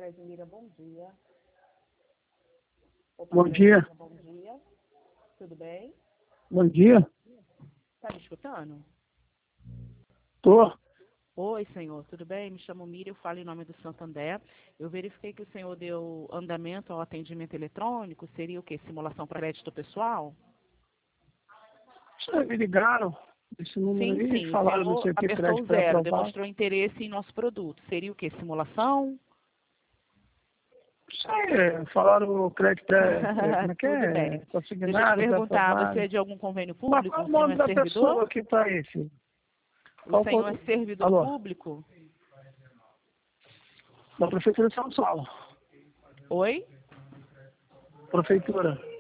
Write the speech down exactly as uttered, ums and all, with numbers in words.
Credmira, bom dia. Opa, Bom dia. Bom dia. Tudo bem? Bom dia. Está me escutando? Tô. Oi, senhor, tudo bem? Me chamo Miriam, eu falo em nome do Santander. Eu verifiquei que o senhor deu andamento ao atendimento eletrônico. Seria o quê? Simulação para crédito pessoal? Vocês me ligaram esse número Sim, aí, sim. O falaram não senhor sei o que, apertou crédito o zero, pré-aprovado. demonstrou interesse em nosso produto. Seria o quê? Simulação? Isso aí, falaram o crédito pré, é, como é que Tudo bem. é? Deixa eu te Consignado, perguntar, você é pré-aprovado. de algum convênio Mas público? qual é O o senhor nome é da servidor? pessoa que tá aí, filho? O Qual, senhor é qual, servidor alô? público? Da Prefeitura de São Paulo. Oi? Prefeitura.